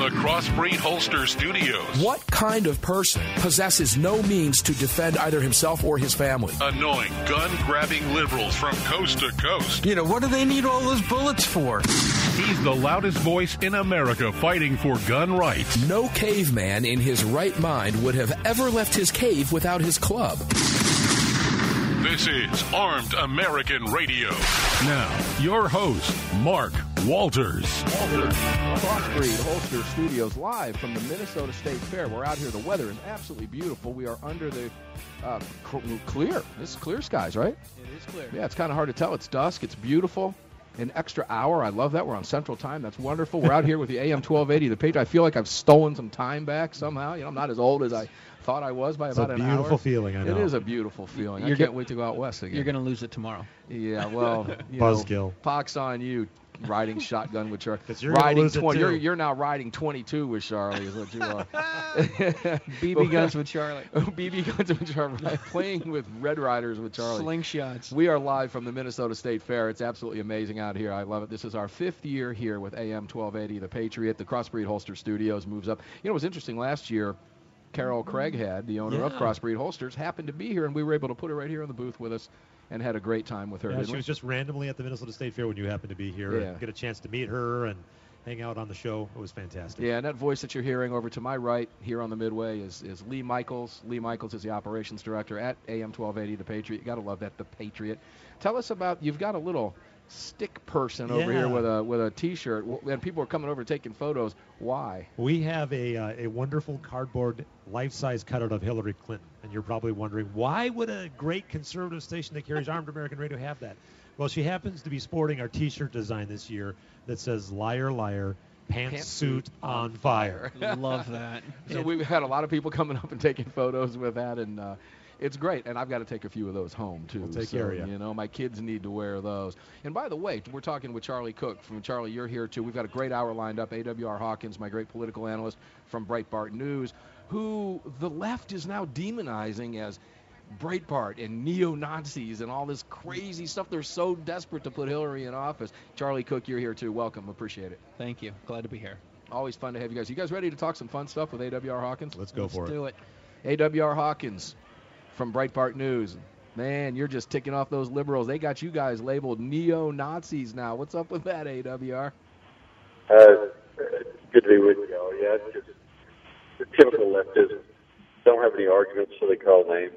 the Crossbreed Holster Studios. What kind of person possesses no means to defend either himself or his family? Annoying, gun-grabbing liberals from coast to coast. You know, what do they need all those bullets for? He's the loudest voice in America fighting for gun rights. No caveman in his right mind would have ever left his cave without his club. This is Armed American Radio. Now, your host, Mark Walters. Crossbreed Holster Studios live from the Minnesota State Fair. We're out here. The weather is absolutely beautiful. We are under the clear. This is clear skies, right? It is clear. Yeah, it's kind of hard to tell. It's dusk. It's beautiful. An extra hour. I love that. We're on Central Time. That's wonderful. We're out here with the AM 1280, the Patriot. I feel like I've stolen some time back somehow. You know, I'm not as old as I thought I was by about an hour. It's a beautiful feeling, I know. It is a beautiful feeling. I can't wait to go out west again. You're going to lose it tomorrow. Yeah, well, Buzzkill. Pox on you, riding shotgun with Charlie. You're riding 20. You're now riding 22 with Charlie, is what you are. BB guns with Charlie. BB guns with Charlie. Playing with Red Riders with Charlie. Slingshots. We are live from the Minnesota State Fair. It's absolutely amazing out here. I love it. This is our 5th year here with AM 1280, the Patriot. The Crossbreed Holster Studios moves up. You know, it was interesting last year. Carol Craighead, the owner of Crossbreed Holsters, happened to be here, and we were able to put her right here in the booth with us and had a great time with her. Yeah, she was just randomly at the Minnesota State Fair when you happened to be here and get a chance to meet her and hang out on the show. It was fantastic. Yeah, and that voice that you're hearing over to my right here on the Midway is Lee Michaels. Lee Michaels is the operations director at AM 1280, The Patriot. You got to love that, The Patriot. Tell us about, you've got a little stick person over here with a T-shirt, and people are coming over taking photos. Why? We have a wonderful cardboard life-size cutout of Hillary Clinton, and you're probably wondering, why would a great conservative station that carries Armed American Radio have that? Well, she happens to be sporting our T-shirt design this year that says, "Liar, liar, pantsuit on fire." Love that. So we've had a lot of people coming up and taking photos with that, and it's great, and I've got to take a few of those home, too. We'll take care of you. You know, my kids need to wear those. And by the way, we're talking with Charlie Cook. From Charlie, you're here, too. We've got a great hour lined up. AWR Hawkins, my great political analyst from Breitbart News, who the left is now demonizing as Breitbart and neo-Nazis and all this crazy stuff. They're so desperate to put Hillary in office. Charlie Cook, you're here, too. Welcome. Appreciate it. Thank you. Glad to be here. Always fun to have you guys. You guys ready to talk some fun stuff with AWR Hawkins? Let's go for it. Let's do it. AWR Hawkins from Breitbart News. Man, you're just ticking off those liberals. They got you guys labeled neo-Nazis now. What's up with that, AWR? Good to be with you all. Yeah, it's just the typical leftists don't have any arguments, so they call names.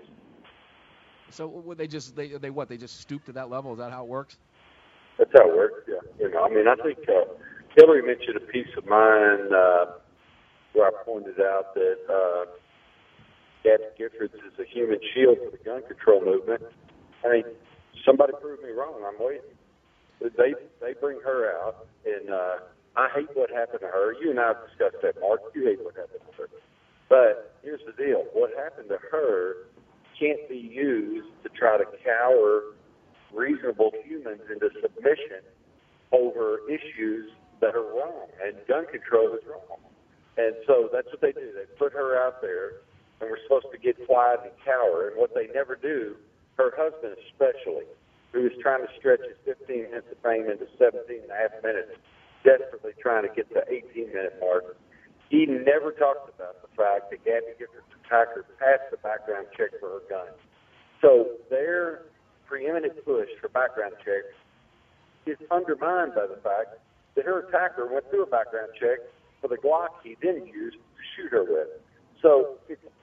So would they just they just stoop to that level? Is that how it works? That's how it works. Yeah. You know, I mean, I think Hillary mentioned a piece of mine where I pointed out that Gabby Giffords is a human shield for the gun control movement. I mean, somebody proved me wrong. I'm waiting. They bring her out, and I hate what happened to her. You and I have discussed that, Mark. You hate what happened to her. But here's the deal. What happened to her can't be used to try to cower reasonable humans into submission over issues that are wrong, and gun control is wrong. And so that's what they do. They put her out there, and we're supposed to get quiet and cower. And what they never do, her husband especially, who is trying to stretch his 15 minutes of fame into 17 and a half minutes, desperately trying to get the 18-minute mark, he never talks about the fact that Gabby Giffords' attacker passed the background check for her gun. So their preeminent push for background checks is undermined by the fact that her attacker went through a background check for the Glock he then used to shoot her with. So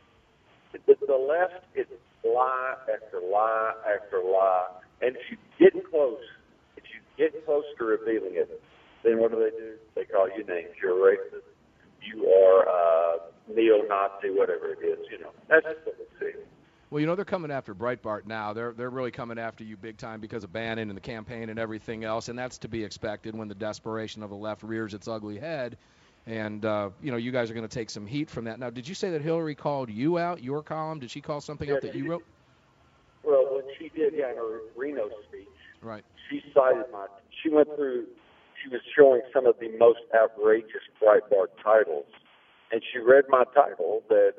the left is lie after lie after lie. And if you get close to revealing it, then what do? They call you names. You're a racist. You are neo-Nazi, whatever it is. You know, that's what we see. Well, you know, they're coming after Breitbart now. They're really coming after you big time because of Bannon and the campaign and everything else, and that's to be expected when the desperation of the left rears its ugly head. And, you know, you guys are going to take some heat from that. Now, did you say that Hillary called you out, your column? Did she call something out that you wrote? Well, what she did, in her Reno speech, right? She cited she was showing some of the most outrageous Breitbart titles. And she read my title that,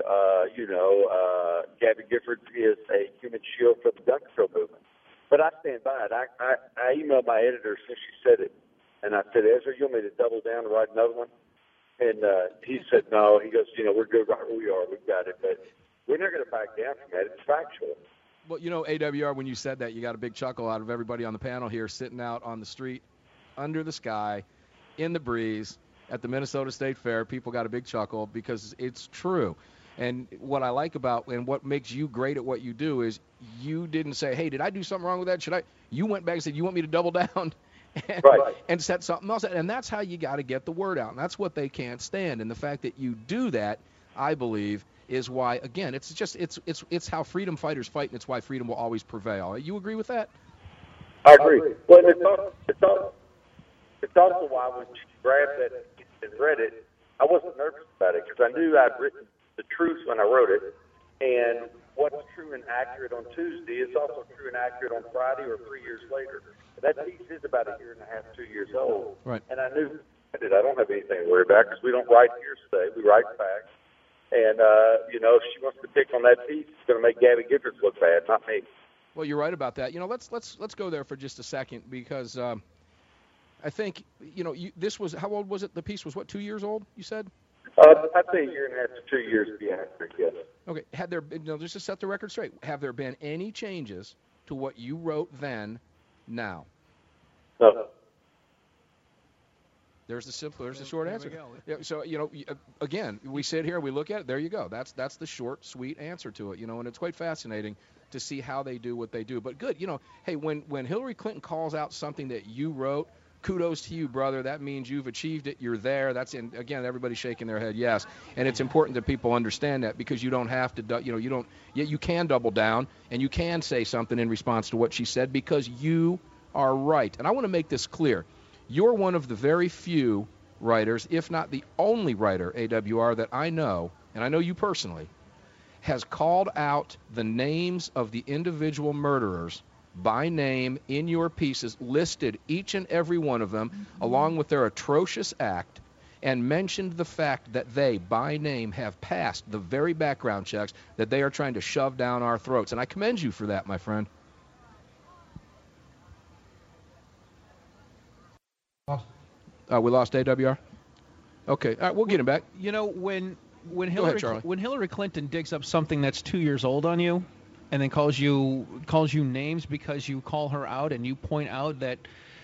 Gabby Giffords is a human shield for the gun control movement. But I stand by it. I emailed my editor since she said it. And I said, Ezra, you want me to double down and write another one? And he said, no. He goes, we're good right where we are. We've got it. But we're not going to back down from that. It's factual. Well, AWR, when you said that, you got a big chuckle out of everybody on the panel here sitting out on the street, under the sky, in the breeze, at the Minnesota State Fair. People got a big chuckle because it's true. And what I like about and what makes you great at what you do is you didn't say, hey, did I do something wrong with that? You went back and said, you want me to double down? And set something else. And that's how you got to get the word out. And that's what they can't stand. And the fact that you do that, I believe, is why, again, it's how freedom fighters fight, and it's why freedom will always prevail. You agree with that? I agree. Well, it's also why when she grabbed that and read it, I wasn't nervous about it because I knew I'd written the truth when I wrote it. And what's true and accurate on Tuesday is also true and accurate on Friday or 3 years later. That piece is about a year and a half, 2 years old. Right. And I knew I don't have anything to worry about because we don't write hearsay. We write facts. And, if she wants to pick on that piece, it's going to make Gabby Giffords look bad, not me. Well, you're right about that. Let's go there for just a second because I think, this was, how old was it? The piece was, 2 years old, you said? I'd say a year and a half to 2 years to be accurate, yes. Okay. Had there been, just to set the record straight, have there been any changes to what you wrote then now? No. There's the short answer. Yeah, so, again, we sit here, we look at it, there you go. That's the short, sweet answer to it, and it's quite fascinating to see how they do what they do. But good, hey, when Hillary Clinton calls out something that you wrote, kudos to you, brother. That means you've achieved it. You're there. Again, everybody's shaking their head, yes. And it's important that people understand that because you don't have to, you can double down and you can say something in response to what she said because you are right. And I want to make this clear. You're one of the very few writers, if not the only writer, AWR, that I know, and I know you personally, has called out the names of the individual murderers by name in your pieces, listed each and every one of them, along with their atrocious act, and mentioned the fact that they, by name, have passed the very background checks that they are trying to shove down our throats. And I commend you for that, my friend. We lost AWR? Okay, all right, we'll get him back. When Charlie. Hillary Clinton digs up something that's 2 years old on you, and then calls you names because you call her out and you point out that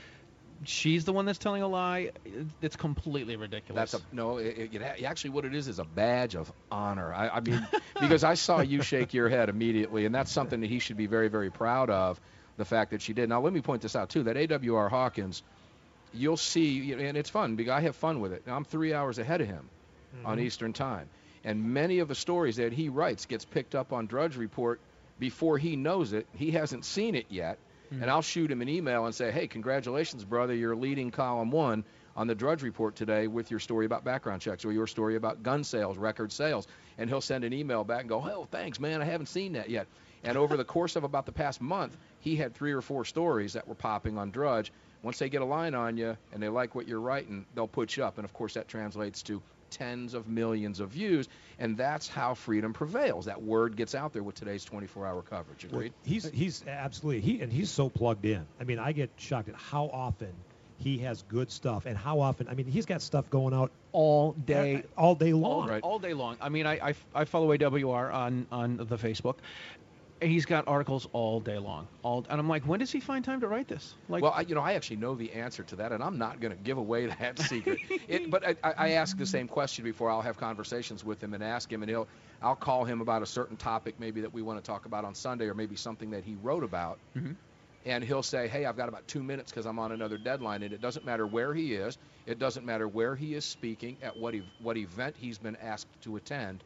she's the one that's telling a lie, it's completely ridiculous. Actually what it is a badge of honor. I mean, because I saw you shake your head immediately, and that's something that he should be very, very proud of, the fact that she did. Now, let me point this out, too, that AWR Hawkins, you'll see, and it's fun because I have fun with it. Now, I'm 3 hours ahead of him on Eastern Time, and many of the stories that he writes gets picked up on Drudge Report before he knows it. He hasn't seen it yet, and I'll shoot him an email and say, hey, congratulations, brother, you're leading column 1 on the Drudge Report today with your story about background checks or your story about gun sales, record sales, and he'll send an email back and go, oh, thanks, man, I haven't seen that yet. And over the course of about the past month, he had 3 or 4 stories that were popping on Drudge. Once they get a line on you and they like what you're writing, they'll put you up. And, of course, that translates to tens of millions of views, and that's how freedom prevails. That word gets out there with today's 24-hour coverage. Agreed? Well, he's absolutely, he's so plugged in. I mean, I get shocked at how often he has good stuff and how often, I mean, he's got stuff going out all day long. Right. All day long. I mean, I follow AWR on the Facebook. He's got articles all day long. And I'm like, when does he find time to write this? Well, I actually know the answer to that, and I'm not going to give away that secret. But I ask the same question before I'll have conversations with him and ask him, and I'll call him about a certain topic maybe that we want to talk about on Sunday or maybe something that he wrote about. And he'll say, hey, I've got about 2 minutes because I'm on another deadline, and it doesn't matter where he is. It doesn't matter where he is speaking, at what event he's been asked to attend.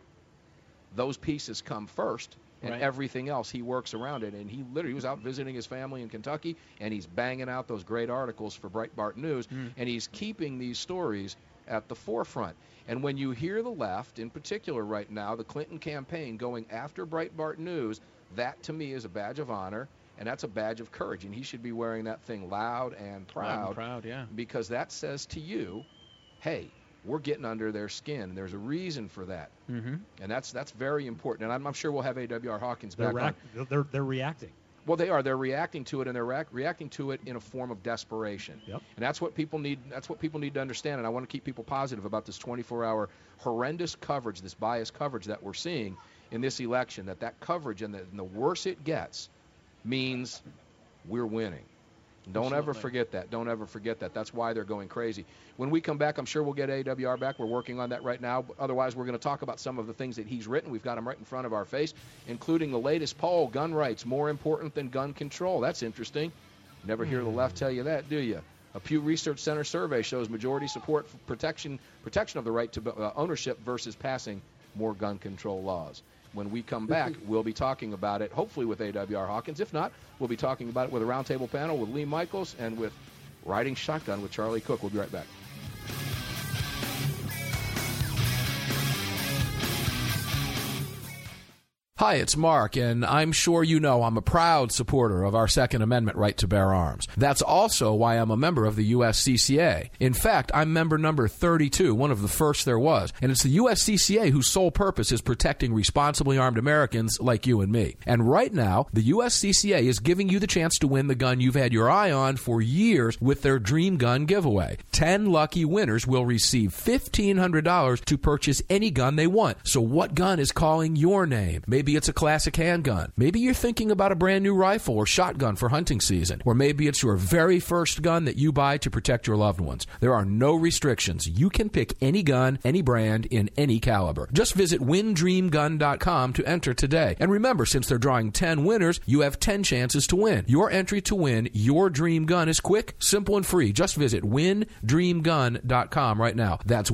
Those pieces come first. And everything else, he works around it. And he literally was out visiting his family in Kentucky, and he's banging out those great articles for Breitbart News, and he's keeping these stories at the forefront. And when you hear the left, in particular right now, the Clinton campaign going after Breitbart News, that to me is a badge of honor, and that's a badge of courage. And he should be wearing that thing loud and proud, yeah. Because that says to you, hey, we're getting under their skin. There's a reason for that, and that's very important. And I'm sure we'll have AWR Hawkins back on. They're reacting. Well, they are. They're reacting to it, and they're reacting to it in a form of desperation. Yep. And that's what people need. That's what people need to understand. And I want to keep people positive about this 24-hour horrendous coverage, this biased coverage that we're seeing in this election. That coverage, and the worse it gets, means we're winning. Don't ever forget that. Don't ever forget that. That's why they're going crazy. When we come back, I'm sure we'll get AWR back. We're working on that right now. But otherwise, we're going to talk about some of the things that he's written. We've got them right in front of our face, including the latest poll, gun rights more important than gun control. That's interesting. Never hear the left tell you that, do you? A Pew Research Center survey shows majority support for protection of the right to ownership versus passing more gun control laws. When we come back, we'll be talking about it, hopefully with AWR Hawkins. If not, we'll be talking about it with a roundtable panel with Lee Michaels and with Riding Shotgun with Charlie Cook. We'll be right back. Hi, it's Mark, and I'm sure you know I'm a proud supporter of our Second Amendment right to bear arms. That's also why I'm a member of the USCCA. In fact, I'm member number 32, one of the first there was, and it's the USCCA whose sole purpose is protecting responsibly armed Americans like you and me. And right now, the USCCA is giving you the chance to win the gun you've had your eye on for years with their Dream Gun giveaway. 10 lucky winners will receive $1,500 to purchase any gun they want. So what gun is calling your name? Maybe it's a classic handgun. Maybe you're thinking about a brand new rifle or shotgun for hunting season. Or maybe it's your very first gun that you buy to protect your loved ones. There are no restrictions. You can pick any gun, any brand, in any caliber. Just visit windreamgun.com to enter today. And remember, since they're drawing 10 winners, you have 10 chances to win. Your entry to win your dream gun is quick, simple, and free. Just visit windreamgun.com right now. That's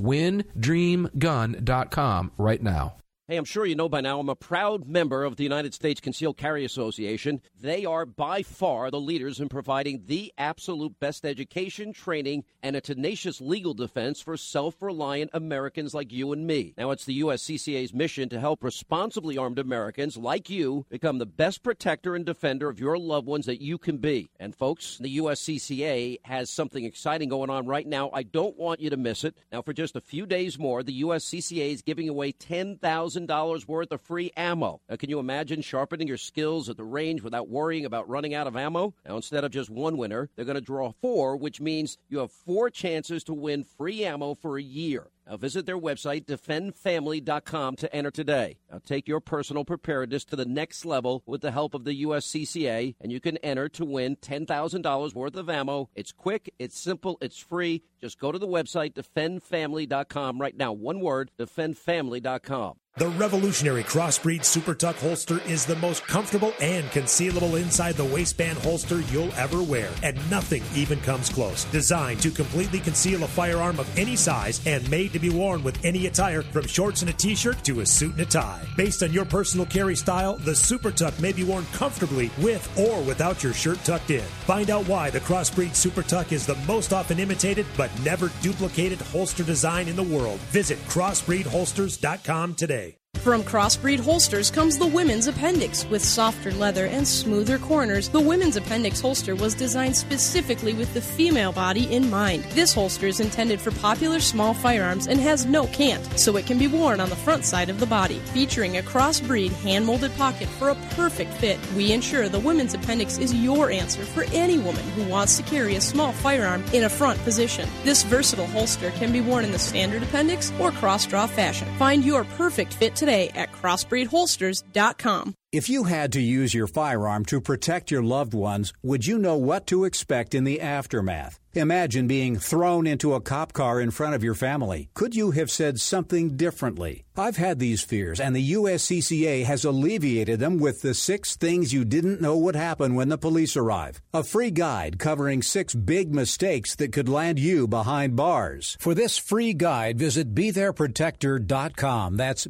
windreamgun.com right now. Hey, I'm sure you know by now I'm a proud member of the United States Concealed Carry Association. They are by far the leaders in providing the absolute best education, training, and a tenacious legal defense for self-reliant Americans like you and me. Now, it's the USCCA's mission to help responsibly armed Americans like you become the best protector and defender of your loved ones that you can be. And, folks, the USCCA has something exciting going on right now. I don't want you to miss it. Now, for just a few days more, the USCCA is giving away $10,000 worth of free ammo. Now, can you imagine sharpening your skills at the range without worrying about running out of ammo? Now, instead of just one winner, they're going to draw 4, which means you have 4 chances to win free ammo for a year. Now, visit their website, defendfamily.com, to enter today. Now, take your personal preparedness to the next level with the help of the USCCA, and you can enter to win $10,000 worth of ammo. It's quick, it's simple, it's free. Just go to the website, defendfamily.com right now. One word, defendfamily.com. The revolutionary Crossbreed Super Tuck holster is the most comfortable and concealable inside the waistband holster you'll ever wear, and nothing even comes close. Designed to completely conceal a firearm of any size and made to be worn with any attire, from shorts and a t-shirt to a suit and a tie. Based on your personal carry style, the Super Tuck may be worn comfortably with or without your shirt tucked in. Find out why the Crossbreed Super Tuck is the most often imitated but never duplicated holster design in the world. Visit crossbreedholsters.com today. From Crossbreed Holsters comes the Women's Appendix. With softer leather and smoother corners, the Women's Appendix holster was designed specifically with the female body in mind. This holster is intended for popular small firearms and has no cant, so it can be worn on the front side of the body. Featuring a Crossbreed hand-molded pocket for a perfect fit, we ensure the Women's Appendix is your answer for any woman who wants to carry a small firearm in a front position. This versatile holster can be worn in the standard appendix or cross-draw fashion. Find your perfect fit today at crossbreedholsters.com. If you had to use your firearm to protect your loved ones, would you know what to expect in the aftermath? Imagine being thrown into a cop car in front of your family. Could you have said something differently? I've had these fears, and the USCCA has alleviated them with the 6 things you didn't know would happen when the police arrive. A free guide covering 6 big mistakes that could land you behind bars. For this free guide, visit BeThereProtector.com. That's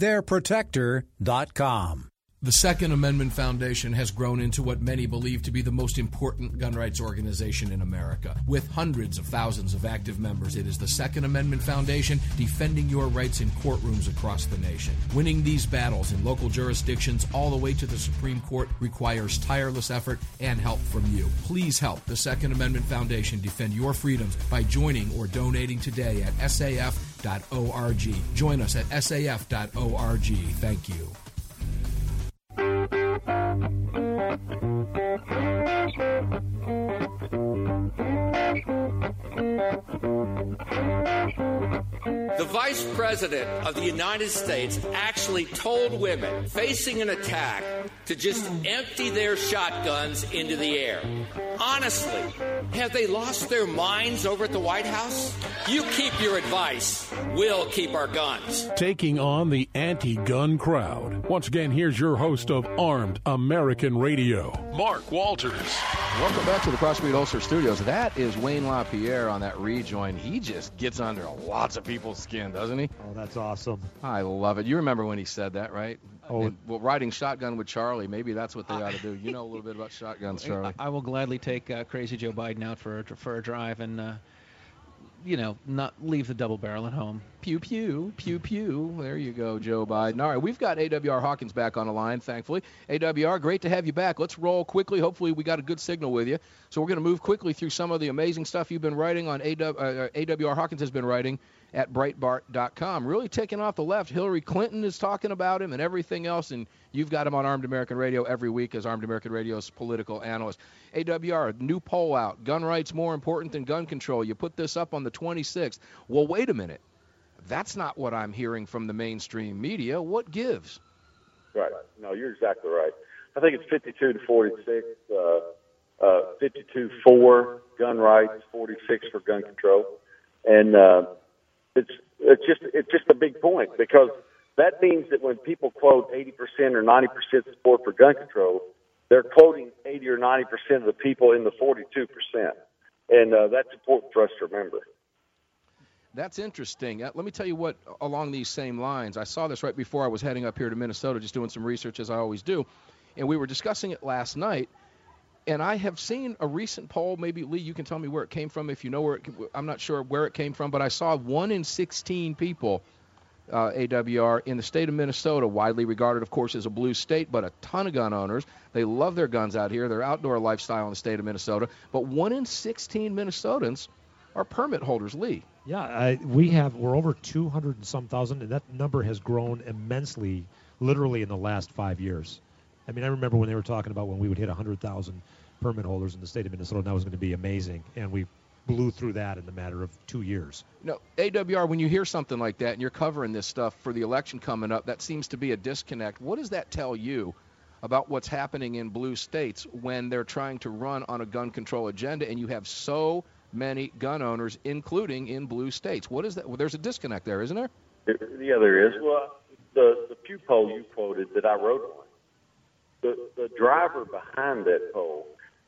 BeThereProtector.com. The Second Amendment Foundation has grown into what many believe to be the most important gun rights organization in America. With hundreds of thousands of active members, it is the Second Amendment Foundation defending your rights in courtrooms across the nation. Winning these battles in local jurisdictions all the way to the Supreme Court requires tireless effort and help from you. Please help the Second Amendment Foundation defend your freedoms by joining or donating today at saf.org. Join us at saf.org. Thank you. Vice President of the United States actually told women facing an attack to just empty their shotguns into the air. Honestly, have they lost their minds over at the White House? You keep your advice. We'll keep our guns. Taking on the anti-gun crowd. Once again, here's your host of Armed American Radio, Mark Walters. Welcome back to the Crossbreed Holster Studios. That is Wayne LaPierre on that rejoin. He just gets under lots of people's skin, doesn't he? Oh, that's awesome. I love it. You remember when he said that, right? Oh, well, riding shotgun with Charlie, maybe that's what they ought to do. You know a little bit about shotguns, Charlie. I will gladly take Crazy Joe Biden out for a drive and, not leave the double barrel at home. Pew, pew, pew, pew. There you go, Joe Biden. All right, we've got AWR Hawkins back on the line, thankfully. AWR, great to have you back. Let's roll quickly. Hopefully we got a good signal with you. So we're going to move quickly through some of the amazing stuff you've been writing on AWR Hawkins has been writing at Breitbart.com. Really taking off the left. Hillary Clinton is talking about him and everything else, and you've got him on Armed American Radio every week as Armed American Radio's political analyst. AWR, new poll out. Gun rights more important than gun control. You put this up on the 26th. Well, wait a minute. That's not what I'm hearing from the mainstream media. What gives? Right. No, you're exactly right. I think it's 52 to 46, 52 for gun rights, 46 for gun control. And it's just a big point, because that means that when people quote 80% or 90% support for gun control, they're quoting 80 or 90% of the people in the 42%. And that's important for us to remember. That's interesting. Let me tell you what, along these same lines, I saw this right before I was heading up here to Minnesota, just doing some research as I always do, and we were discussing it last night, and I have seen a recent poll, maybe, Lee, you can tell me where it came from if you know where I'm not sure where it came from, but I saw 1 in 16 people, AWR, in the state of Minnesota, widely regarded, of course, as a blue state, but a ton of gun owners. They love their guns out here, their outdoor lifestyle in the state of Minnesota, but 1 in 16 Minnesotans are permit holders, Lee. Yeah, we're over 200 and some thousand, and that number has grown immensely, literally in the last 5 years. I mean, I remember when they were talking about when we would hit 100,000 permit holders in the state of Minnesota, and that was going to be amazing, and we blew through that in the matter of 2 years. No, AWR, when you hear something like that and you're covering this stuff for the election coming up, that seems to be a disconnect. What does that tell you about what's happening in blue states when they're trying to run on a gun control agenda and you have so many gun owners, including in blue states? What is that? Well, there's a disconnect there, isn't there? Yeah, there is. Well, the Pew poll you quoted that I wrote on, the driver behind that poll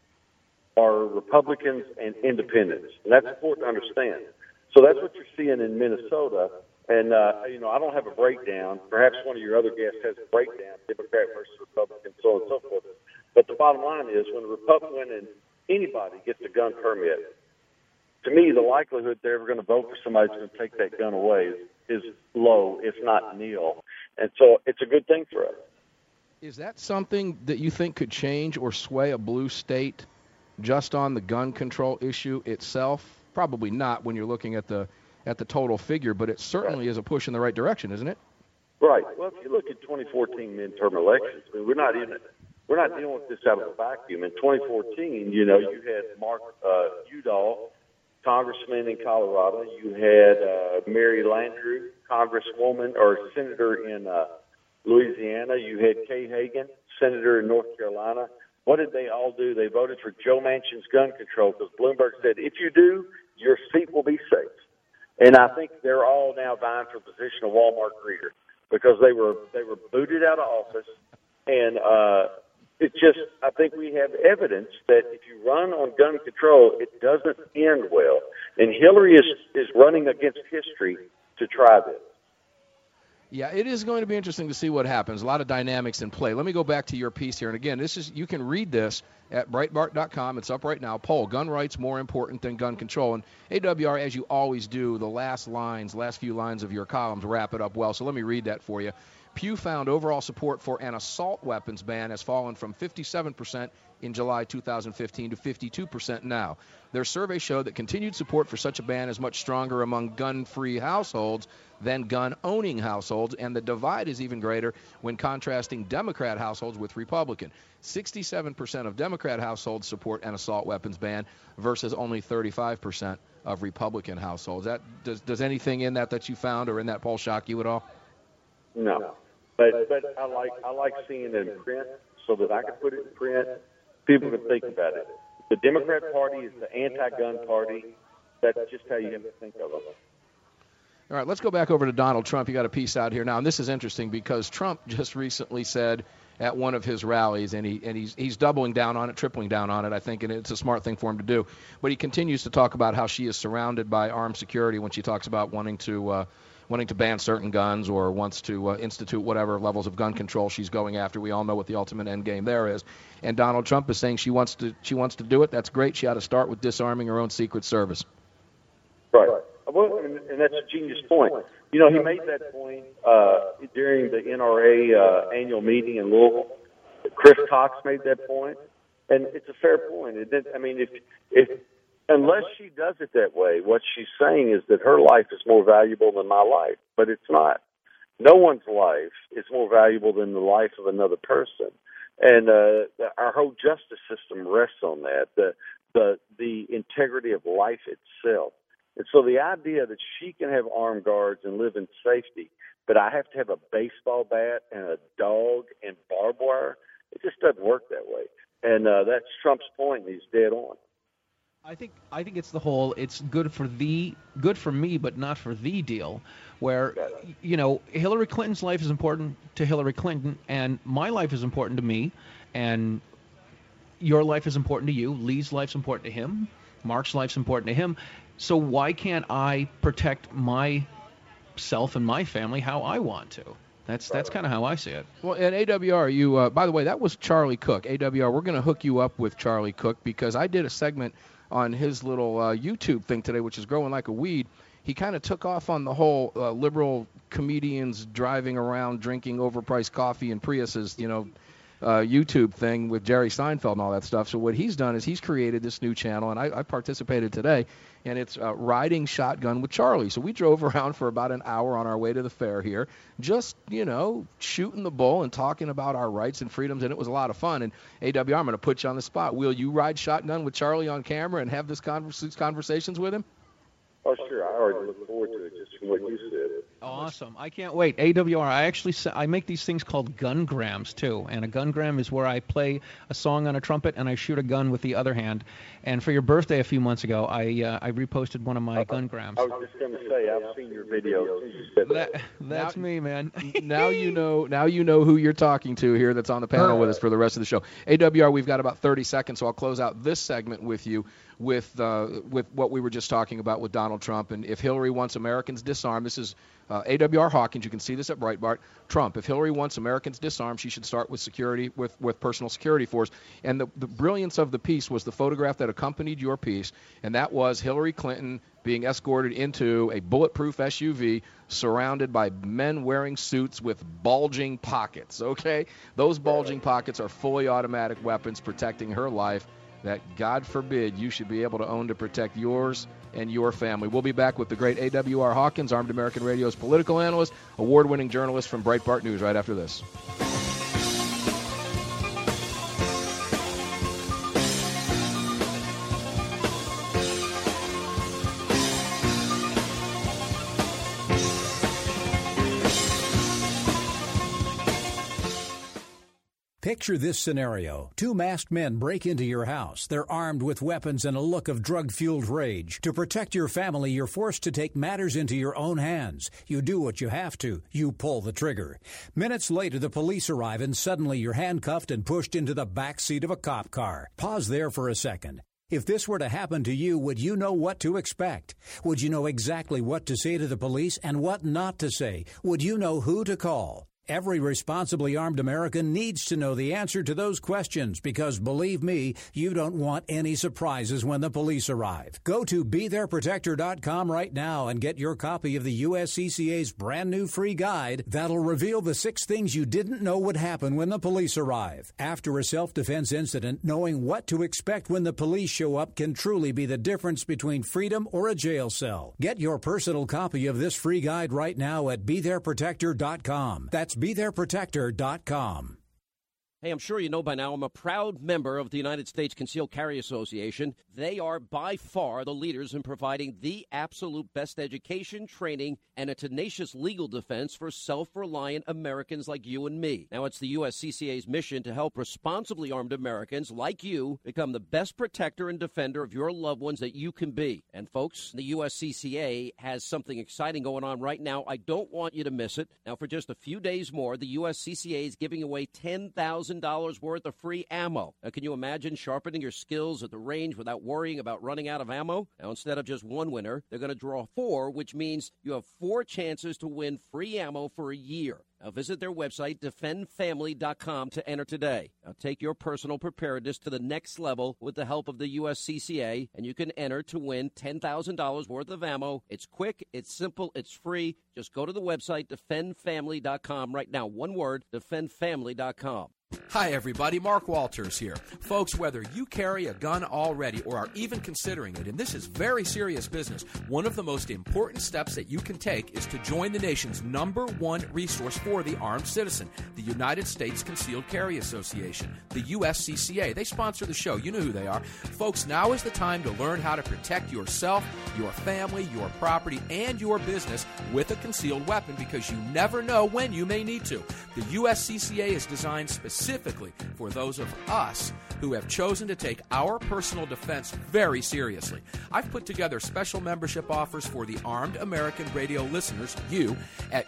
are Republicans and independents, and that's important to understand. So that's what you're seeing in Minnesota. And, I don't have a breakdown. Perhaps one of your other guests has a breakdown, Democrat versus Republican, so on and so forth. But the bottom line is when anybody gets a gun permit, to me, the likelihood they're ever going to vote for somebody who's going to take that gun away is low, if not nil. And so it's a good thing for us. Is that something that you think could change or sway a blue state just on the gun control issue itself? Probably not when you're looking at the total figure, but it certainly is a push in the right direction, isn't it? Right. Well, if you look at 2014 midterm elections, I mean, we're not dealing with this out of a vacuum. In 2014, you had Mark Udall, congressman in Colorado. You had Mary Landrieu, congresswoman or senator in Louisiana. You had Kay Hagan, senator in North Carolina. What did they all do? They voted for Joe Manchin's gun control because Bloomberg said, if you do, your seat will be safe. And I think they're all now vying for a position of Walmart greeter because they were booted out of office. And I think we have evidence that if you run on gun control, it doesn't end well. And Hillary is running against history to try this. Yeah, it is going to be interesting to see what happens. A lot of dynamics in play. Let me go back to your piece here. And again, you can read this at Breitbart.com. It's up right now. Poll, gun rights more important than gun control. And AWR, as you always do, the last few lines of your columns wrap it up well. So let me read that for you. Pew found overall support for an assault weapons ban has fallen from 57% in July 2015 to 52% now. Their survey showed that continued support for such a ban is much stronger among gun-free households than gun-owning households, and the divide is even greater when contrasting Democrat households with Republican. 67% of Democrat households support an assault weapons ban versus only 35% of Republican households. Does anything in that you found or in that poll shock you at all? No, but I like seeing it in print so that I can put it in print. People can think about it. The Democrat Party is the anti-gun party. That's just how you have to think of them. All right, let's go back over to Donald Trump. You got a piece out here now, and this is interesting because Trump just recently said at one of his rallies, and he's doubling down on it, tripling down on it, I think, and it's a smart thing for him to do. But he continues to talk about how she is surrounded by armed security when she talks about wanting to ban certain guns or wants to institute whatever levels of gun control she's going after. We all know what the ultimate end game there is. And Donald Trump is saying she wants to do it. That's great. She ought to start with disarming her own Secret Service. Right. Well, and that's a genius point. He made that point during the NRA annual meeting in Louisville. Chris Cox made that point, and it's a fair point. If unless she does it that way, what she's saying is that her life is more valuable than my life, but it's not. No one's life is more valuable than the life of another person, and our whole justice system rests on that, the integrity of life itself. And so the idea that she can have armed guards and live in safety, but I have to have a baseball bat and a dog and barbed wire, it just doesn't work that way. And that's Trump's point, and he's dead on. I think it's the whole it's good for me but not for thee deal, where Hillary Clinton's life is important to Hillary Clinton, and my life is important to me, and your life is important to you. Lee's life's important to him. Mark's life's important to him. So why can't I protect myself and my family how I want to? That's kind of how I see it. Well, and AWR, you by the way, that was Charlie Cook. AWR, we're going to hook you up with Charlie Cook because I did a segment on his little YouTube thing today, which is growing like a weed. He kind of took off on the whole liberal comedians driving around drinking overpriced coffee and Priuses, YouTube thing with Jerry Seinfeld and all that stuff. So what he's done is he's created this new channel, and I participated today, and it's Riding Shotgun with Charlie. So we drove around for about an hour on our way to the fair here, just, shooting the bull and talking about our rights and freedoms, and it was a lot of fun. And AWR, I'm going to put you on the spot. Will you ride shotgun with Charlie on camera and have these conversations with him? Oh, sure. I already look forward to it just from what you said. Awesome. I can't wait. AWR, I make these things called gungrams, too. And a gungram is where I play a song on a trumpet and I shoot a gun with the other hand. And for your birthday a few months ago, I reposted one of my gungrams. I was just going to say, I've seen your video. That's me, man. Now you know who you're talking to here that's on the panel with us for the rest of the show. AWR, we've got about 30 seconds, so I'll close out this segment with you with what we were just talking about with Donald Trump. And if Hillary wants Americans disarmed, this is AWR Hawkins. You can see this at Breitbart. Trump, if Hillary wants Americans disarmed, she should start with security, with personal security force. And the brilliance of the piece was the photograph that accompanied your piece, and that was Hillary Clinton being escorted into a bulletproof SUV surrounded by men wearing suits with bulging pockets, okay? Those bulging pockets are fully automatic weapons protecting her life that, God forbid, you should be able to own to protect yours and your family. We'll be back with the great AWR Hawkins, Armed American Radio's political analyst, award-winning journalist from Breitbart News, right after this. Picture this scenario. Two masked men break into your house. They're armed with weapons and a look of drug-fueled rage. To protect your family, you're forced to take matters into your own hands. You do what you have to. You pull the trigger. Minutes later, the police arrive, and suddenly you're handcuffed and pushed into the back seat of a cop car. Pause there for a second. If this were to happen to you, would you know what to expect? Would you know exactly what to say to the police and what not to say? Would you know who to call? Every responsibly armed American needs to know the answer to those questions because, believe me, you don't want any surprises when the police arrive. Go to BeThereProtector.com right now and get your copy of the USCCA's brand new free guide that'll reveal the 6 things you didn't know would happen when the police arrive. After a self-defense incident, knowing what to expect when the police show up can truly be the difference between freedom or a jail cell. Get your personal copy of this free guide right now at BeThereProtector.com. That's BeThereProtector.com. Hey, I'm sure you know by now I'm a proud member of the United States Concealed Carry Association. They are by far the leaders in providing the absolute best education, training, and a tenacious legal defense for self-reliant Americans like you and me. Now, it's the USCCA's mission to help responsibly armed Americans like you become the best protector and defender of your loved ones that you can be. And, folks, the USCCA has something exciting going on right now. I don't want you to miss it. Now, for just a few days more, the USCCA is giving away $10,000 worth of free ammo. Now, can you imagine sharpening your skills at the range without worrying about running out of ammo? Now, instead of just one winner, they're going to draw 4, which means you have 4 chances to win free ammo for a year. Now, visit their website, defendfamily.com, to enter today. Now, take your personal preparedness to the next level with the help of the USCCA, and you can enter to win $10,000 worth of ammo. It's quick, it's simple, it's free. Just go to the website, defendfamily.com right now. One word, defendfamily.com. Hi, everybody. Mark Walters here. Folks, whether you carry a gun already or are even considering it, and this is very serious business, one of the most important steps that you can take is to join the nation's #1 resource for the armed citizen, the United States Concealed Carry Association, the USCCA. They sponsor the show. You know who they are. Folks, now is the time to learn how to protect yourself, your family, your property, and your business with a concealed weapon because you never know when you may need to. The USCCA is designed specifically for those of us who have chosen to take our personal defense very seriously. I've put together special membership offers for the armed American radio listeners, you, at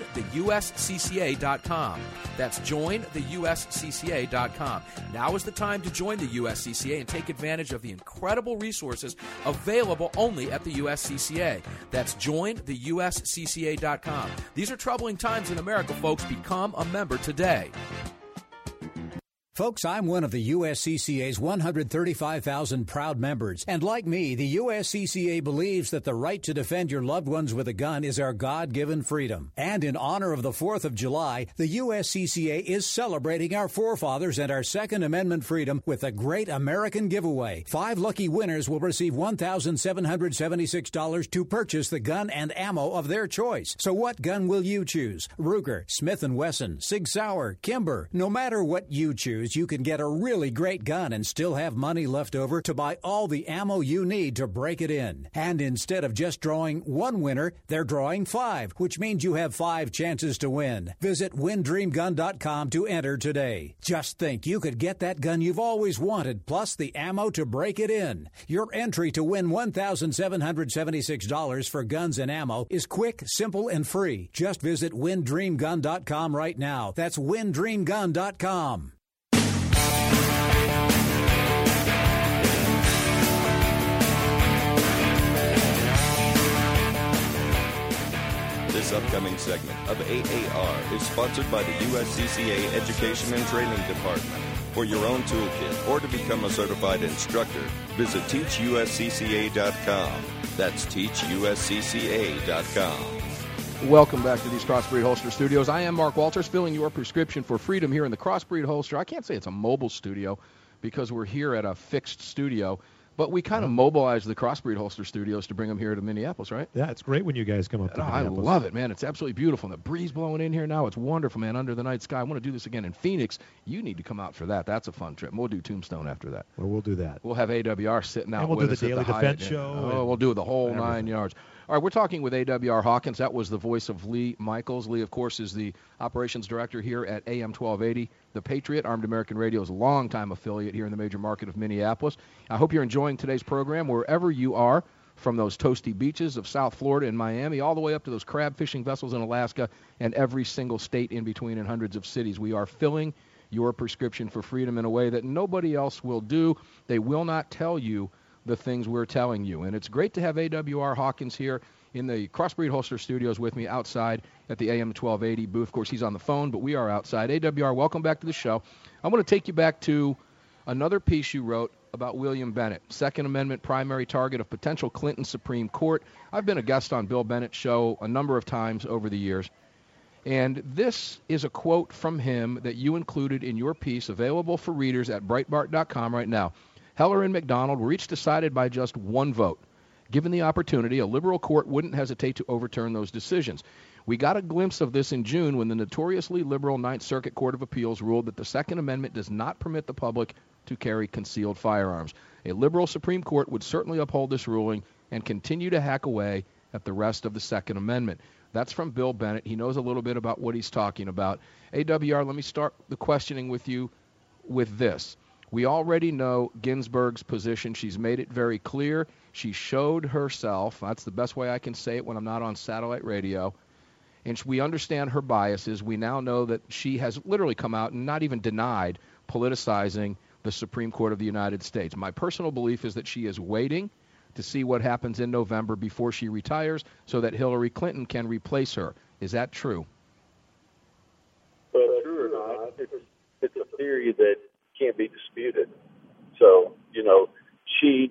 jointheuscca.com. That's jointheuscca.com. Now is the time to join the USCCA and take advantage of the incredible resources available only at the USCCA. That's jointheuscca.com. These are troubling times in America, folks. Become a member today. Folks, I'm one of the USCCA's 135,000 proud members, and like me, the USCCA believes that the right to defend your loved ones with a gun is our God-given freedom. And in honor of the 4th of July, the USCCA is celebrating our forefathers and our Second Amendment freedom with a great American giveaway. 5 lucky winners will receive $1,776 to purchase the gun and ammo of their choice. So what gun will you choose? Ruger, Smith & Wesson, Sig Sauer, Kimber. No matter what you choose, you can get a really great gun and still have money left over to buy all the ammo you need to break it in. And instead of just drawing 1 winner, they're drawing 5, which means you have 5 chances to win. Visit WinDreamGun.com to enter today. Just think, you could get that gun you've always wanted, plus the ammo to break it in. Your entry to win $1,776 for guns and ammo is quick, simple, and free. Just visit WinDreamGun.com right now. That's WinDreamGun.com. This upcoming segment of AAR is sponsored by the USCCA Education and Training Department. For your own toolkit or to become a certified instructor, visit teachuscca.com. That's teachuscca.com. Welcome back to these Crossbreed Holster Studios. I am Mark Walters, filling your prescription for freedom here in the Crossbreed Holster. I can't say it's a mobile studio because we're here at a fixed studio. But we kind of mobilized the Crossbreed Holster Studios to bring them here to Minneapolis, right? Yeah, it's great when you guys come up to Minneapolis. I love it, man. It's absolutely beautiful. And the breeze blowing in here now, it's wonderful, man, under the night sky. I want to do this again in Phoenix. You need to come out for that. That's a fun trip. And we'll do Tombstone after that. Well, we'll do that. We'll have AWR sitting out and we'll with do us the Daily at the Defense Hyatt. show. Oh, we'll do the whole 9 yards. All right, we're talking with AWR Hawkins. That was the voice of Lee Michaels. Lee, of course, is the operations director here at AM 1280. The Patriot, Armed American Radio's longtime affiliate here in the major market of Minneapolis. I hope you're enjoying today's program wherever you are, from those toasty beaches of South Florida and Miami all the way up to those crab fishing vessels in Alaska and every single state in between and hundreds of cities. We are filling your prescription for freedom in a way that nobody else will do. They will not tell you the things we're telling you. And it's great to have AWR Hawkins here in the Crossbreed Holster studios with me outside at the AM 1280 booth. Of course, he's on the phone, but we are outside. AWR, welcome back to the show. I want to take you back to another piece you wrote about William Bennett, Second Amendment primary target of potential Clinton Supreme Court. I've been a guest on Bill Bennett's show a number of times over the years, and this is a quote from him that you included in your piece, available for readers at Breitbart.com right now. Heller and McDonald were each decided by just one vote. Given the opportunity, a liberal court wouldn't hesitate to overturn those decisions. We got a glimpse of this in June when the notoriously liberal Ninth Circuit Court of Appeals ruled that the Second Amendment does not permit the public to carry concealed firearms. A liberal Supreme Court would certainly uphold this ruling and continue to hack away at the rest of the Second Amendment. That's from Bill Bennett. He knows a little bit about what he's talking about. AWR, let me start the questioning with you with this. We already know Ginsburg's position. She's made it very clear. She showed herself. That's the best way I can say it when I'm not on satellite radio. And we understand her biases. We now know that she has literally come out and not even denied politicizing the Supreme Court of the United States. My personal belief is that she is waiting to see what happens in November before she retires so that Hillary Clinton can replace her. Is that true? Well, true or not, it's a theory that can't be disputed. So, she's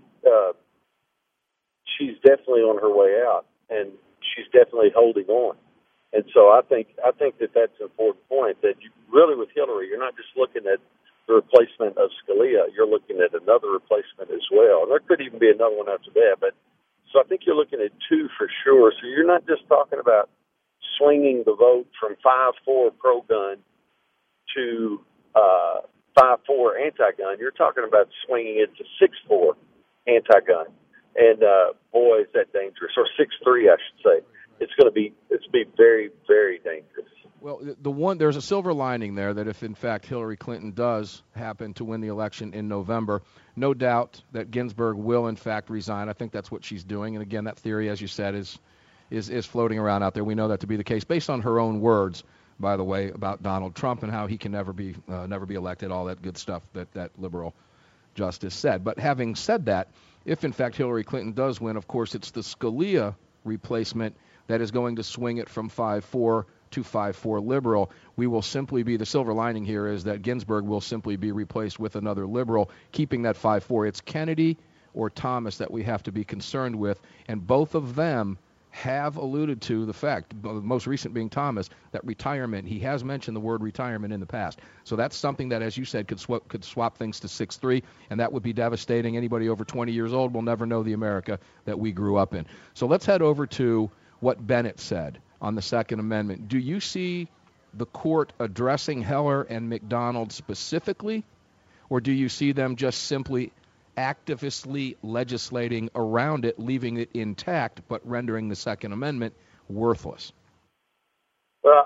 definitely on her way out, and she's definitely holding on. And so I think that that's an important point, that you really, with Hillary, you're not just looking at the replacement of Scalia, you're looking at another replacement as well. And there could even be another one after that. But so I think you're looking at two for sure. So you're not just talking about swinging the vote from 5-4 pro-gun to 5-4 anti-gun. You're talking about swinging it to 6-4 anti-gun. And, boy, is that dangerous. Or 6-3, I should say. It's going to be very, very dangerous. Well, there's a silver lining there that if, in fact, Hillary Clinton does happen to win the election in November, no doubt that Ginsburg will, in fact, resign. I think that's what she's doing. And, again, that theory, as you said, is floating around out there. We know that to be the case based on her own words, by the way, about Donald Trump and how he can never be elected, all that good stuff that liberal justice said. But having said that, if, in fact, Hillary Clinton does win, of course, it's the Scalia replacement that is going to swing it from 5-4 to 5-4 liberal. We will simply be, the silver lining here is that Ginsburg will simply be replaced with another liberal, keeping that 5-4. It's Kennedy or Thomas that we have to be concerned with, and both of them have alluded to the fact, the most recent being Thomas, that retirement, he has mentioned the word retirement in the past. So that's something that, as you said, could swap things to 6-3, and that would be devastating. Anybody over 20 years old will never know the America that we grew up in. So let's head over to what Bennett said on the Second Amendment. Do you see the court addressing Heller and McDonald specifically, or do you see them just simply actively legislating around it, leaving it intact, but rendering the Second Amendment worthless? Well,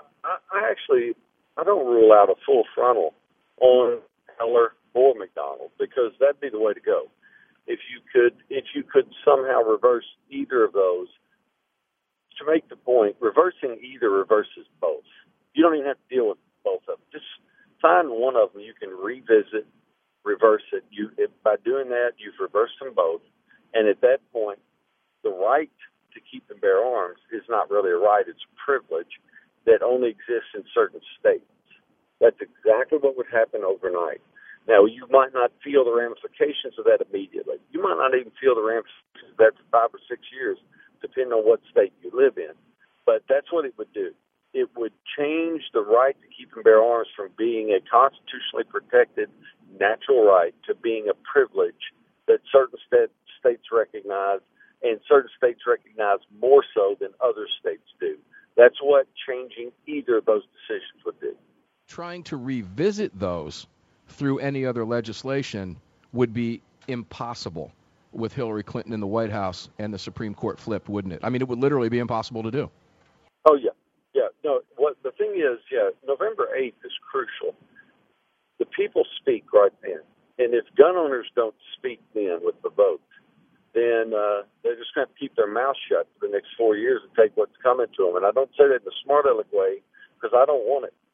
I don't rule out a full frontal on Heller or McDonald, because that'd be the way to go. If you could somehow reverse either of those, to make the point, reversing either reverses both. You don't even have to deal with both of them. Just find one of them you can revisit, reverse it. By doing that, you've reversed them both. And at that point, the right to keep and bear arms is not really a right. It's a privilege that only exists in certain states. That's exactly what would happen overnight. Now, you might not feel the ramifications of that immediately. You might not even feel the ramifications of that for 5 or 6 years, depending on what state you live in. But that's what it would do. It would change the right to keep and bear arms from being a constitutionally protected natural right to being a privilege that certain states recognize, and certain states recognize more so than other states do. That's what changing either of those decisions would do. Trying to revisit those through any other legislation would be impossible with Hillary Clinton in the White House and the Supreme Court flipped, wouldn't it? I mean, it would literally be impossible to do. Oh, yeah. Yeah. No, the thing is, November 8th is crucial. The people speak right then. And if gun owners don't speak then with the vote, then they're just going to keep their mouth shut for the next 4 years and take what's coming to them. And I don't say that in a smart aleck way, because I don't want it.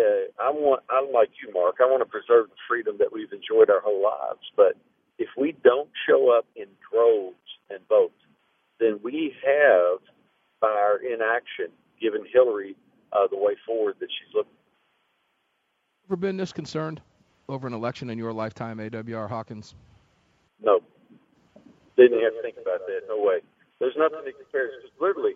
I'm like you, Mark. I want to preserve the freedom that we've enjoyed our whole lives. But if we don't show up in droves and vote, then we have by our inaction, giving Hillary the way forward that she's looking. Ever been this concerned over an election in your lifetime, A.W.R. Hawkins? No. Didn't have to think about that. No way. There's nothing that compares. Just literally,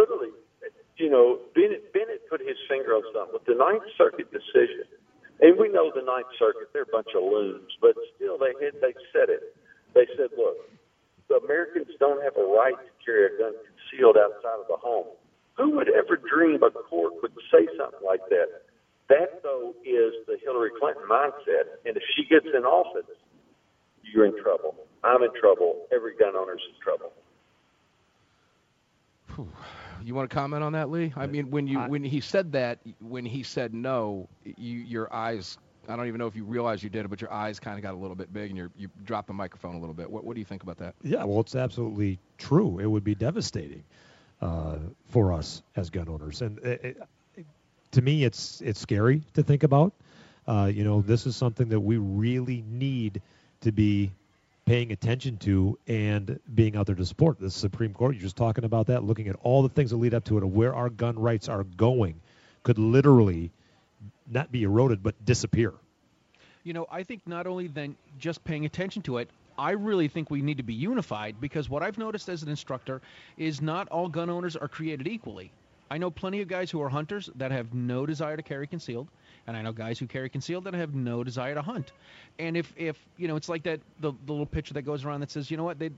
Bennett put his finger on something. With the Ninth Circuit decision, and we know the Ninth Circuit, they're a bunch of loons, but still they said it. They said, look, the Americans don't have a right to carry a gun concealed outside of the home. Who would ever dream a court would say something like that? That, though, is the Hillary Clinton mindset, and if she gets in office, you're in trouble. I'm in trouble. Every gun owner's in trouble. You want to comment on that, Lee? I mean, when he said that, when he said no, your eyes, I don't even know if you realized you did it, but your eyes kind of got a little bit big, and you dropped the microphone a little bit. What do you think about that? Yeah, well, it's absolutely true. It would be devastating for us as gun owners. And to me, it's scary to think about. This is something that we really need to be paying attention to and being out there to support. The Supreme Court, you're just talking about that, looking at all the things that lead up to it and where our gun rights are going, could literally not be eroded but disappear. I think not only then just paying attention to it, I really think we need to be unified, because what I've noticed as an instructor is not all gun owners are created equally. I know plenty of guys who are hunters that have no desire to carry concealed, and I know guys who carry concealed that have no desire to hunt. And if it's like that the little picture that goes around that says,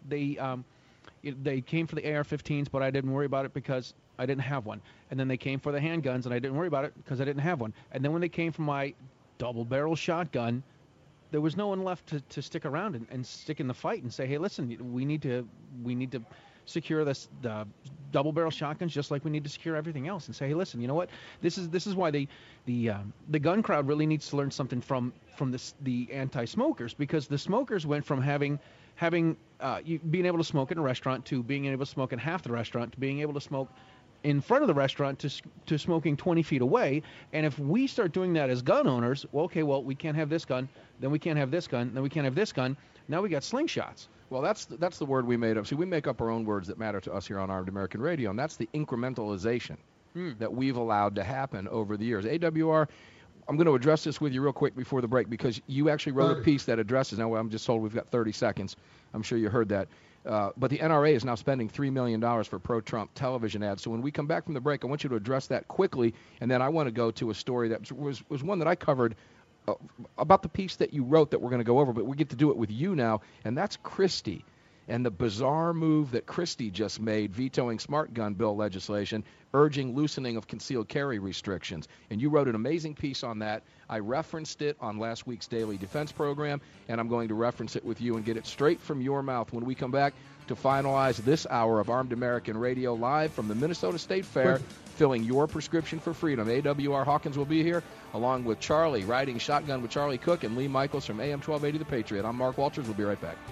they came for the AR-15s, but I didn't worry about it because I didn't have one. And then they came for the handguns, and I didn't worry about it because I didn't have one. And then when they came for my double-barrel shotgun, there was no one left to stick around and stick in the fight and say, hey, listen, we need to secure the double-barrel shotguns just like we need to secure everything else, and say, hey, listen, you know what? This is why the gun crowd really needs to learn something from the anti-smokers, because the smokers went from being able to smoke in a restaurant to being able to smoke in half the restaurant to being able to smoke in front of the restaurant to smoking 20 feet away. And if we start doing that as gun owners, we can't have this gun, then we can't have this gun, then we can't have this gun. Now we got slingshots. Well, that's the word we made up. See, we make up our own words that matter to us here on Armed American Radio, and that's the incrementalization that we've allowed to happen over the years. AWR, I'm going to address this with you real quick before the break, because you actually wrote a piece that addresses, now I'm just told we've got 30 seconds. I'm sure you heard that. But the NRA is now spending $3 million for pro-Trump television ads. So when we come back from the break, I want you to address that quickly, and then I want to go to a story that was one that I covered about the piece that you wrote that we're going to go over, but we get to do it with you now, and that's Christie and the bizarre move that Christie just made, vetoing smart gun bill legislation, urging loosening of concealed carry restrictions. And you wrote an amazing piece on that. I referenced it on last week's Daily Defense program, and I'm going to reference it with you and get it straight from your mouth when we come back to finalize this hour of Armed American Radio live from the Minnesota State Fair, filling your prescription for freedom. AWR Hawkins will be here, along with Charlie, riding shotgun with Charlie Cook, and Lee Michaels from AM 1280 The Patriot. I'm Mark Walters. We'll be right back.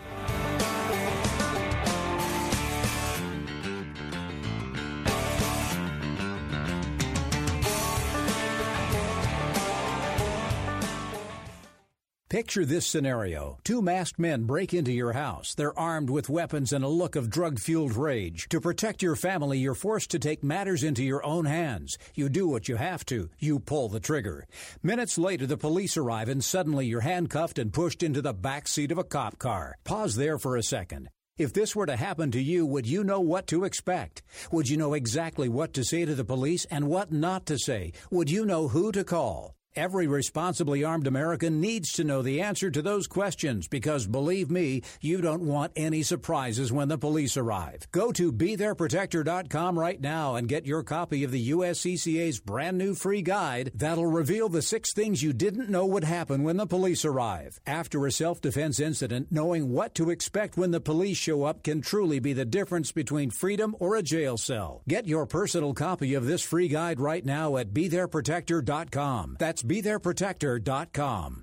Picture this scenario. Two masked men break into your house. They're armed with weapons and a look of drug-fueled rage. To protect your family, you're forced to take matters into your own hands. You do what you have to. You pull the trigger. Minutes later, the police arrive, and suddenly you're handcuffed and pushed into the back seat of a cop car. Pause there for a second. If this were to happen to you, would you know what to expect? Would you know exactly what to say to the police and what not to say? Would you know who to call? Every responsibly armed American needs to know the answer to those questions, because, believe me, you don't want any surprises when the police arrive. Go to BeThereProtector.com right now and get your copy of the USCCA's brand new free guide that'll reveal the 6 things you didn't know would happen when the police arrive. After a self-defense incident, knowing what to expect when the police show up can truly be the difference between freedom or a jail cell. Get your personal copy of this free guide right now at BeThereProtector.com. That's BeThereProtector.com.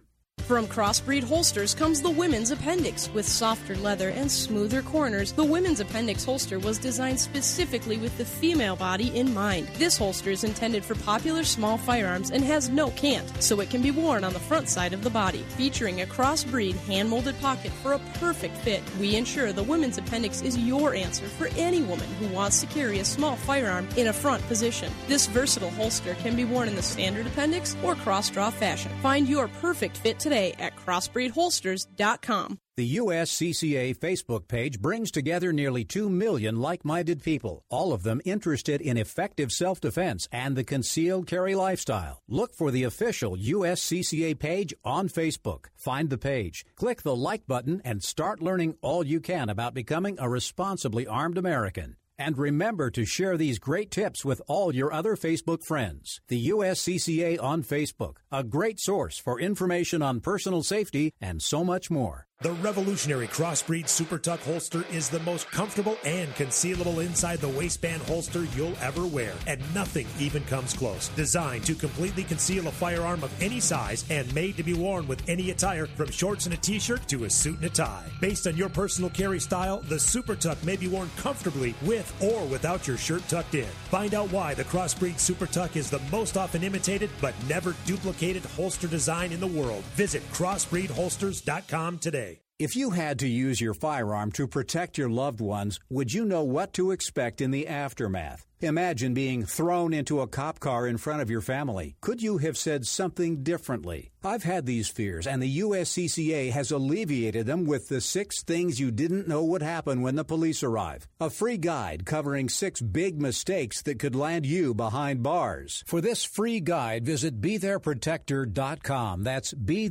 From Crossbreed Holsters comes the Women's Appendix. With softer leather and smoother corners, the Women's Appendix holster was designed specifically with the female body in mind. This holster is intended for popular small firearms and has no cant, so it can be worn on the front side of the body. Featuring a crossbreed hand-molded pocket for a perfect fit, we ensure the Women's Appendix is your answer for any woman who wants to carry a small firearm in a front position. This versatile holster can be worn in the standard appendix or cross-draw fashion. Find your perfect fit today at crossbreedholsters.com. The USCCA Facebook page brings together nearly 2 million like-minded people, all of them interested in effective self-defense and the concealed carry lifestyle. Look for the official USCCA page on Facebook. Find the page, click the like button, and start learning all you can about becoming a responsibly armed American. And remember to share these great tips with all your other Facebook friends. The USCCA on Facebook, a great source for information on personal safety and so much more. The revolutionary Crossbreed Super Tuck holster is the most comfortable and concealable inside the waistband holster you'll ever wear, and nothing even comes close. Designed to completely conceal a firearm of any size and made to be worn with any attire, from shorts and a t-shirt to a suit and a tie. Based on your personal carry style, the Super Tuck may be worn comfortably with or without your shirt tucked in. Find out why the Crossbreed Super Tuck is the most often imitated but never duplicated holster design in the world. Visit crossbreedholsters.com today. If you had to use your firearm to protect your loved ones, would you know what to expect in the aftermath? Imagine being thrown into a cop car in front of your family. Could you have said something differently? I've had these fears, and the USCCA has alleviated them with the 6 things you didn't know would happen when the police arrive. A free guide covering 6 big mistakes that could land you behind bars. For this free guide, visit BeThereProtector.com. That's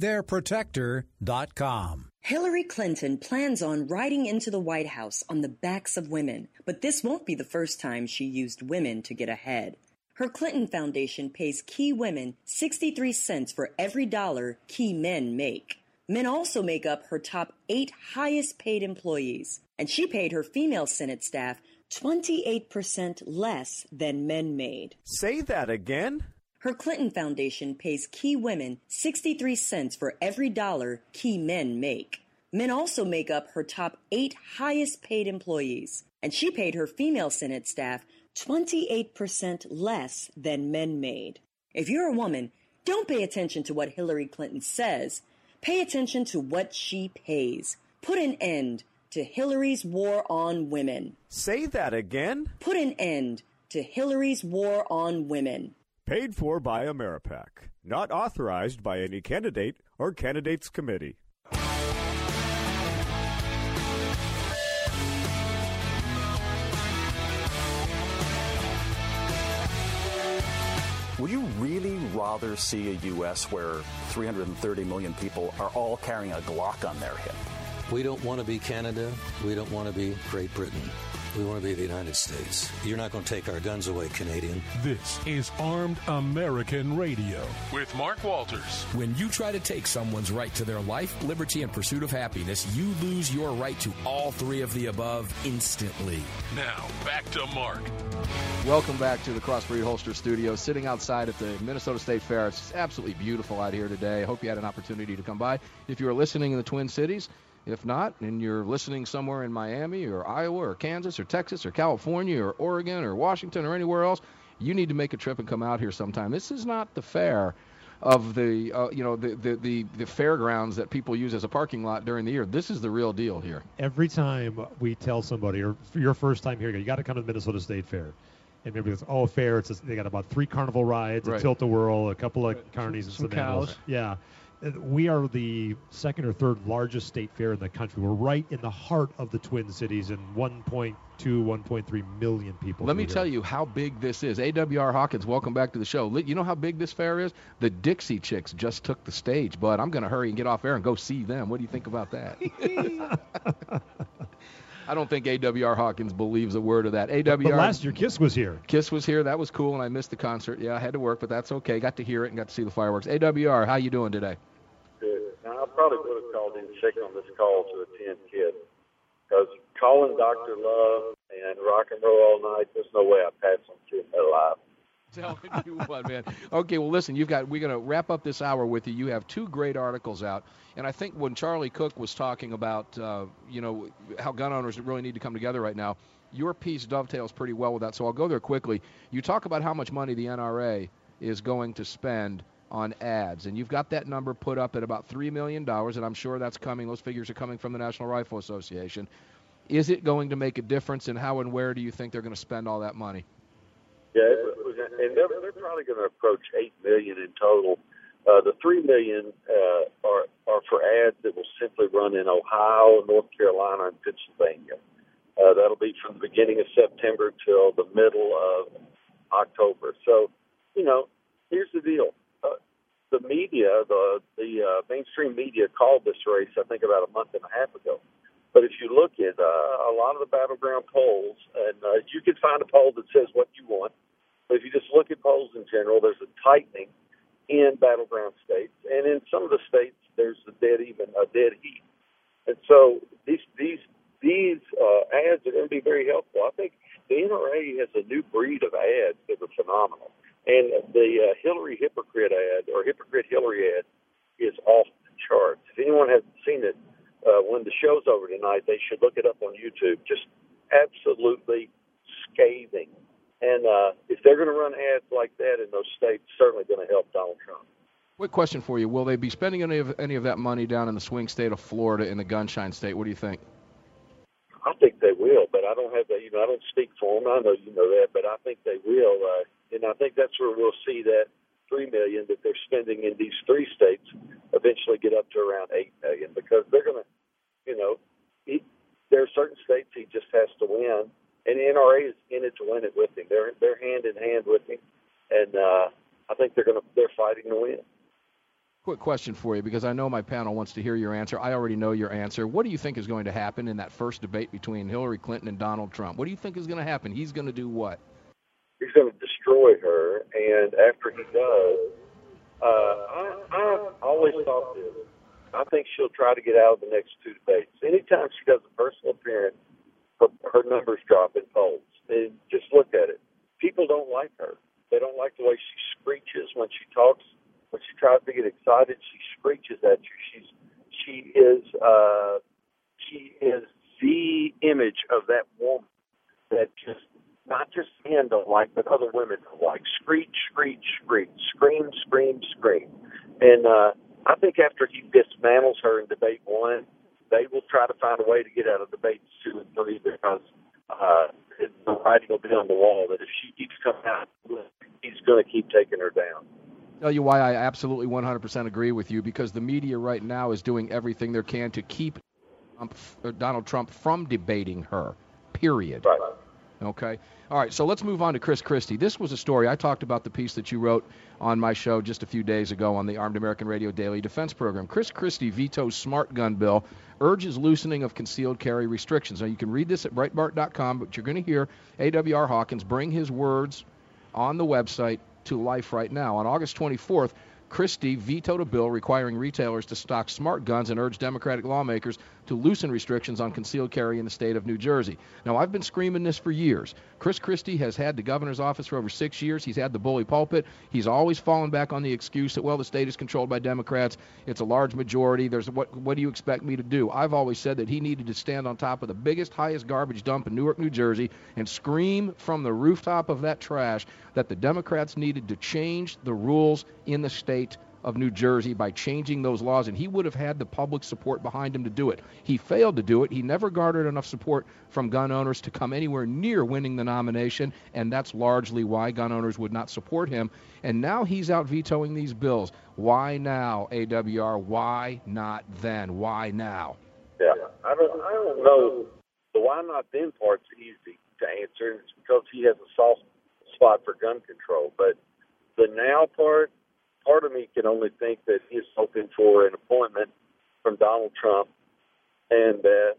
BeThereProtector.com. Hillary Clinton plans on riding into the White House on the backs of women, but this won't be the first time she used women to get ahead. Her Clinton Foundation pays key women 63 cents for every dollar key men make. Men also make up her top 8 highest paid employees, and she paid her female Senate staff 28% less than men made. Say that again? Her Clinton Foundation pays key women 63 cents for every dollar key men make. Men also make up her top 8 highest paid employees, and she paid her female Senate staff 28% less than men made. If you're a woman, don't pay attention to what Hillary Clinton says. Pay attention to what she pays. Put an end to Hillary's war on women. Say that again? Put an end to Hillary's war on women. Paid for by Ameripac. Not authorized by any candidate or candidates committee. Would you really rather see a U.S. where 330 million people are all carrying a Glock on their hip? We don't want to be Canada. We don't want to be Great Britain. We want to be the United States. You're not going to take our guns away, Canadian. This is Armed American Radio with Mark Walters. When you try to take someone's right to their life, liberty, and pursuit of happiness, you lose your right to all 3 of the above instantly. Now, back to Mark. Welcome back to the Crossbreed Holster Studio, sitting outside at the Minnesota State Fair. It's absolutely beautiful out here today. I hope you had an opportunity to come by. If you are listening in the Twin Cities, if not, and you're listening somewhere in Miami or Iowa or Kansas or Texas or California or Oregon or Washington or anywhere else, you need to make a trip and come out here sometime. This is not the fair of the the fairgrounds that people use as a parking lot during the year. This is the real deal here. Every time we tell somebody, or for your first time here, you got to come to the Minnesota State Fair. And maybe it's fair. They got about 3 carnival rides, a tilt-a-whirl, a couple of carnies, and some cows. Yeah. We are the 2nd or 3rd largest state fair in the country. We're right in the heart of the Twin Cities, and 1.2, 1.3 million people. Let me tell you how big this is. AWR Hawkins, welcome back to the show. You know how big this fair is? The Dixie Chicks just took the stage, but I'm going to hurry and get off air and go see them. What do you think about that? I don't think AWR Hawkins believes a word of that. But last year, Kiss was here. Kiss was here. That was cool, and I missed the concert. Yeah, I had to work, but that's okay. Got to hear it and got to see the fireworks. AWR, how you doing today? Good. Now, I probably would have called in sick on this call to attend, kid, because calling Dr. Love and rock and roll all night, there's no way I'd pass on Kid alive. Telling you what, man. Okay, well, listen, we're going to wrap up this hour with you. You have 2 great articles out, and I think when Charlie Cook was talking about, how gun owners really need to come together right now, your piece dovetails pretty well with that, so I'll go there quickly. You talk about how much money the NRA is going to spend on ads, and you've got that number put up at about $3 million, and I'm sure that's coming. Those figures are coming from the National Rifle Association. Is it going to make a difference, and how and where do you think they're going to spend all that money? Yeah, and they're probably going to approach $8 million in total. The $3 million are for ads that will simply run in Ohio, North Carolina, and Pennsylvania. That'll be from the beginning of September till the middle of October. So, here's the deal. The media, the mainstream media called this race, I think, about a month and a half ago. But if you look at a lot of the battleground polls, and you can find a poll that says what you want, but if you just look at polls in general, there's a tightening in battleground states, and in some of the states, there's a dead heat. And so these ads are going to be very helpful. I think the NRA has a new breed of ads that are phenomenal, and the Hillary hypocrite ad or hypocrite Hillary ad is off the charts. If anyone hasn't seen it, when the show's over tonight, they should look it up on YouTube. Just absolutely scathing. And if they're going to run ads like that in those states, certainly going to help Donald Trump. Quick question for you. Will they be spending any of that money down in the swing state of Florida, in the gunshine state? What do you think? I think they will, but I don't have that. I don't speak for them. I know you know that, but I think they will. And I think that's where we'll see that $3 million that they're spending in these 3 states eventually get up to around $8 million, because they're going to, there are certain states he just has to win, and the NRA is in it to win it with him. They're hand in hand with him, and I think they're fighting to win. Quick question for you, because I know my panel wants to hear your answer. I already know your answer. What do you think is going to happen in that first debate between Hillary Clinton and Donald Trump? What do you think is going to happen? He's going to do what? He's going to destroy her, and after he does, I always thought this. I think she'll try to get out of the next 2 debates. Anytime she does a personal appearance, her numbers drop in polls. And just look at it. People don't like her. They don't like the way she screeches when she talks. When she tries to get excited, she screeches at you. She is the image of that woman that just not just men don't like, but other women don't like. Screech, screech, screech, scream, scream, scream. And I think after he dismantles her in debate 1, they will try to find a way to get out of debates 2 and 3, because the writing will be on the wall that if she keeps coming out, he's going to keep taking her down. Tell you why I absolutely 100% agree with you, because the media right now is doing everything they can to keep Donald Trump from debating her, period. Right. Okay. All right, so let's move on to Chris Christie. This was a story. I talked about the piece that you wrote on my show just a few days ago on the Armed American Radio Daily Defense Program. Chris Christie vetoes smart gun bill, urges loosening of concealed carry restrictions. Now, you can read this at Breitbart.com, but you're going to hear A.W.R. Hawkins bring his words on the website to life right now. On August 24th, Christie vetoed a bill requiring retailers to stock smart guns and urged Democratic lawmakers to loosen restrictions on concealed carry in the state of New Jersey. Now, I've been screaming this for years. Chris Christie has had the governor's office for over 6 years. He's had the bully pulpit. He's always fallen back on the excuse that, well, the state is controlled by Democrats. It's a large majority. What do you expect me to do? I've always said that he needed to stand on top of the biggest, highest garbage dump in Newark, New Jersey, and scream from the rooftop of that trash that the Democrats needed to change the rules in the state of New Jersey by changing those laws, and he would have had the public support behind him to do it. He failed to do it. He never garnered enough support from gun owners to come anywhere near winning the nomination, and that's largely why gun owners would not support him. And now he's out vetoing these bills. Why now, AWR? Why not then? Why now? Yeah, I don't know. The why not then part's easy to answer. It's because he has a soft spot for gun control. But the now part of me can only think that he's hoping for an appointment from Donald Trump, and that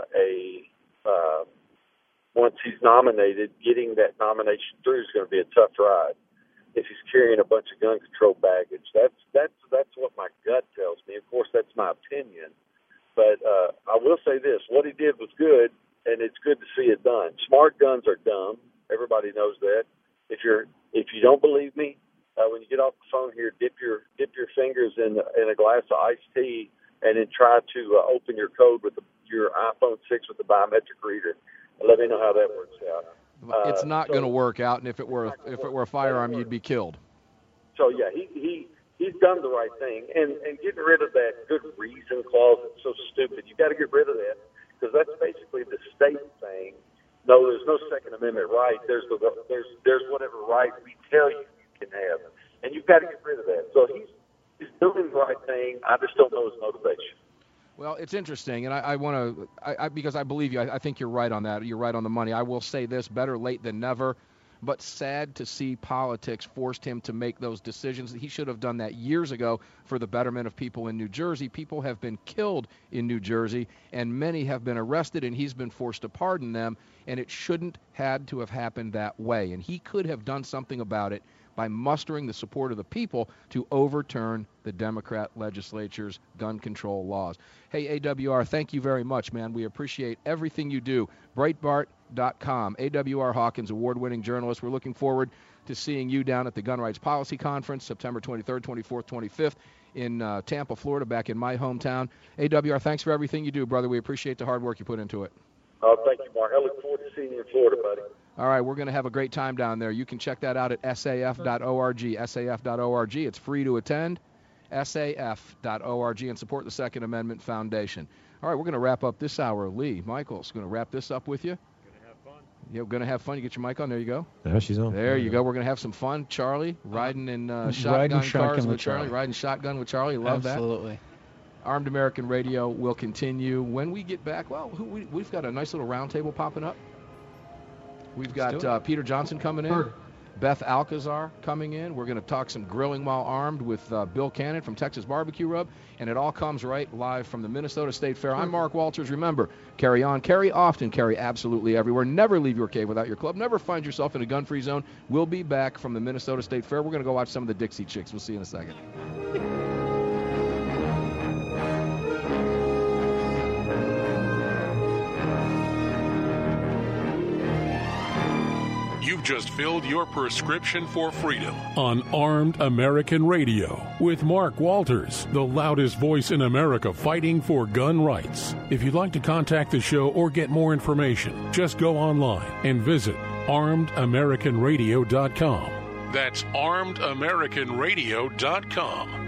once he's nominated, getting that nomination through is going to be a tough ride. If he's carrying a bunch of gun control baggage, that's what my gut tells me. Of course, that's my opinion, but I will say this: what he did was good, and it's good to see it done. Smart guns are dumb. Everybody knows that. If you're if you don't believe me, when you get off the phone here, dip your fingers in a glass of iced tea, and then try to open your code with your iPhone 6 with the biometric reader. And let me know how that works out. It's not going to work out, and if it were a firearm, you'd be killed. So yeah, he's done the right thing, and getting rid of that good reason clause is so stupid. You got to get rid of that, because that's basically the state saying, no, there's no Second Amendment right. There's whatever right we tell you can have, and you've got to get rid of that. So he's doing the right thing. I just don't know his motivation. Well, it's interesting, and I want to, because I believe you, I think you're right on that. You're right on the money. I will say this, better late than never, but sad to see politics forced him to make those decisions. He should have done that years ago for the betterment of people in New Jersey. People have been killed in New Jersey, and many have been arrested, and he's been forced to pardon them, and it shouldn't had to have happened that way. And he could have done something about it by mustering the support of the people to overturn the Democrat legislature's gun control laws. Hey, AWR, thank you very much, man. We appreciate everything you do. Breitbart.com, AWR Hawkins, award-winning journalist. We're looking forward to seeing you down at the Gun Rights Policy Conference, September 23rd, 24th, 25th in Tampa, Florida, back in my hometown. AWR, thanks for everything you do, brother. We appreciate the hard work you put into it. Thank you, Mark. I look forward to seeing you in Florida, buddy. All right, we're going to have a great time down there. You can check that out at saf.org, saf.org. It's free to attend, saf.org, and support the Second Amendment Foundation. All right, we're going to wrap up this hour. Lee Michaels going to wrap this up with you. Going to have fun. Yeah, we're going to have fun. You get your mic on. There you go. There she's on. There you go. We're going to have some fun. Charlie, riding in shotgun cars with Charlie. Riding shotgun with Charlie. Love that. Absolutely. Armed American Radio will continue. When we get back, well, we've got a nice little roundtable popping up. We've got Peter Johnson coming in, Beth Alcazar coming in. We're going to talk some grilling while armed with Bill Cannon from Texas Barbecue Rub, and it all comes right live from the Minnesota State Fair. I'm Mark Walters. Remember, carry on, carry often, carry absolutely everywhere. Never leave your cave without your club. Never find yourself in a gun-free zone. We'll be back from the Minnesota State Fair. We're going to go watch some of the Dixie Chicks. We'll see you in a second. You've just filled your prescription for freedom on Armed American Radio with Mark Walters, the loudest voice in America fighting for gun rights. If you'd like to contact the show or get more information, just go online and visit armedamericanradio.com. That's armedamericanradio.com.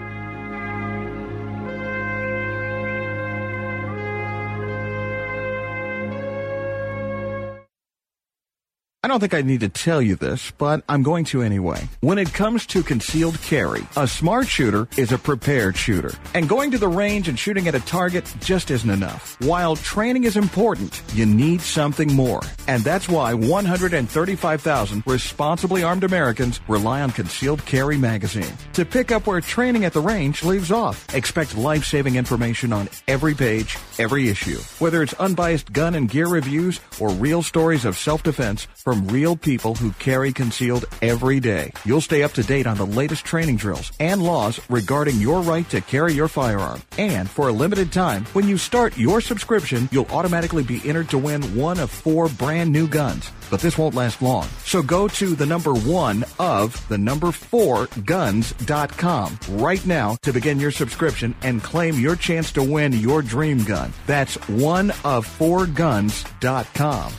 I don't think I need to tell you this, but I'm going to anyway. When it comes to concealed carry, a smart shooter is a prepared shooter. And going to the range and shooting at a target just isn't enough. While training is important, you need something more. And that's why 135,000 responsibly armed Americans rely on Concealed Carry Magazine. To pick up where training at the range leaves off, expect life-saving information on every page, every issue. Whether it's unbiased gun and gear reviews or real stories of self-defense from real people who carry concealed every day. You'll stay up to date on the latest training drills and laws regarding your right to carry your firearm. And for a limited time, when you start your subscription, you'll automatically be entered to win one of 4 brand new guns. But this won't last long. So go to the number 1 of the number 4guns.com right now to begin your subscription and claim your chance to win your dream gun. That's 1of4guns.com.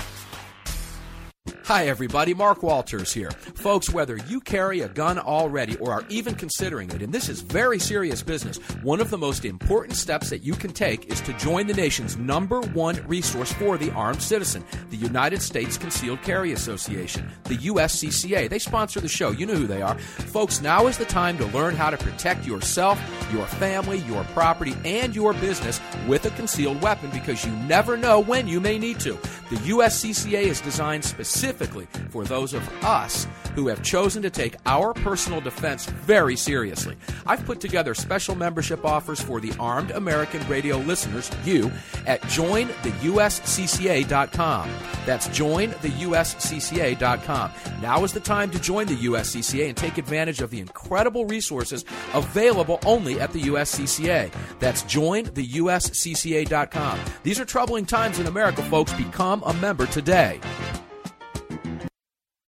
Hi, everybody. Mark Walters here. Folks, whether you carry a gun already or are even considering it, and this is very serious business, one of the most important steps that you can take is to join the nation's #1 resource for the armed citizen, the United States Concealed Carry Association, the USCCA. They sponsor the show. You know who they are. Folks, now is the time to learn how to protect yourself, your family, your property, and your business with a concealed weapon, because you never know when you may need to. The USCCA is designed specifically for those of us who have chosen to take our personal defense very seriously. I've put together special membership offers for the Armed American Radio listeners, you, at jointheuscca.com. That's jointheuscca.com. Now is the time to join the USCCA and take advantage of the incredible resources available only at the USCCA. That's jointheuscca.com. These are troubling times in America, folks. Become a member today.